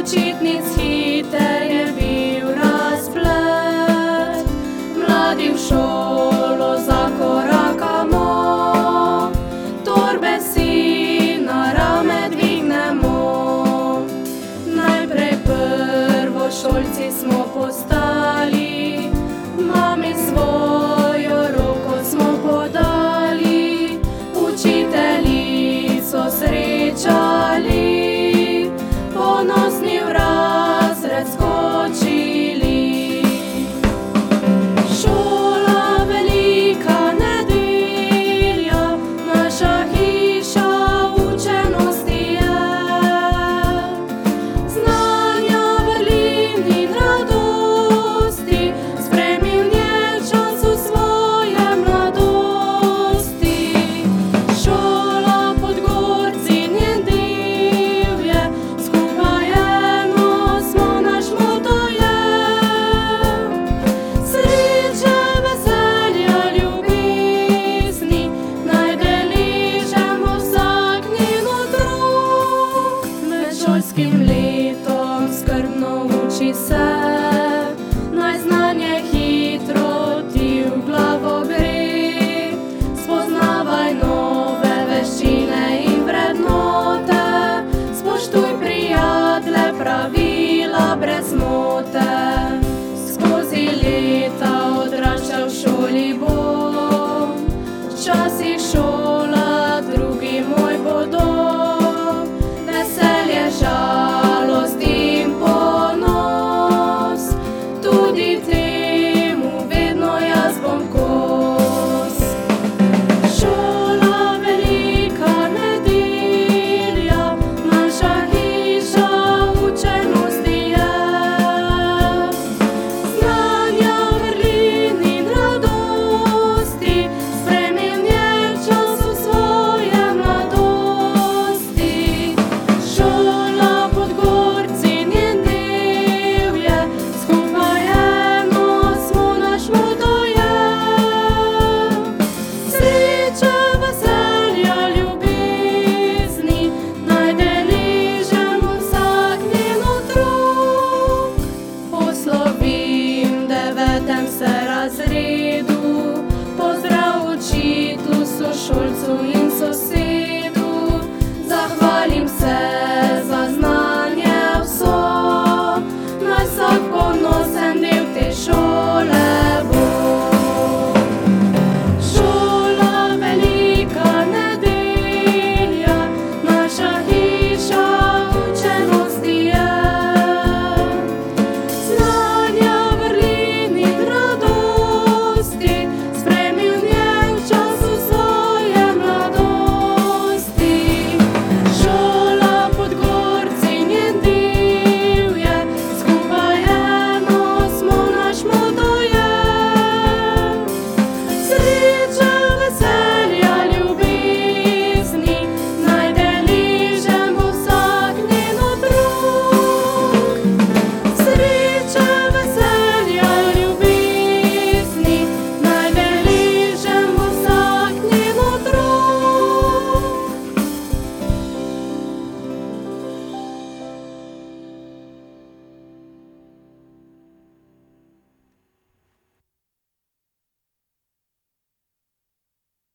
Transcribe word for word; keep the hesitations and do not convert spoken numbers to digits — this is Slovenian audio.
počitnic hiter je bil razplet. Mladi v šolo zakorakamo, torbe si na rame dvignemo. Najprej prvošolci smo postali, mami svojo roko smo podali, učiteljico srečali, ponosni v razred skočili. Šola velika nedelja, naša hiša učenosti je. Znanja, vrlin in radosti, spremi v njej čas v svoje mladosti. Šola Podgorci njen del je, skupaj eno smo, naš moto je. Sreče, veselja, ljubezni naj deležemo vsak njen otrok. Med šolskim letom skrbno uči se, naj znanje hitro ti v glavo gre. Spoznavaj nove veščine in vrednote, spoštuj prijatelje, pravila brez zmote.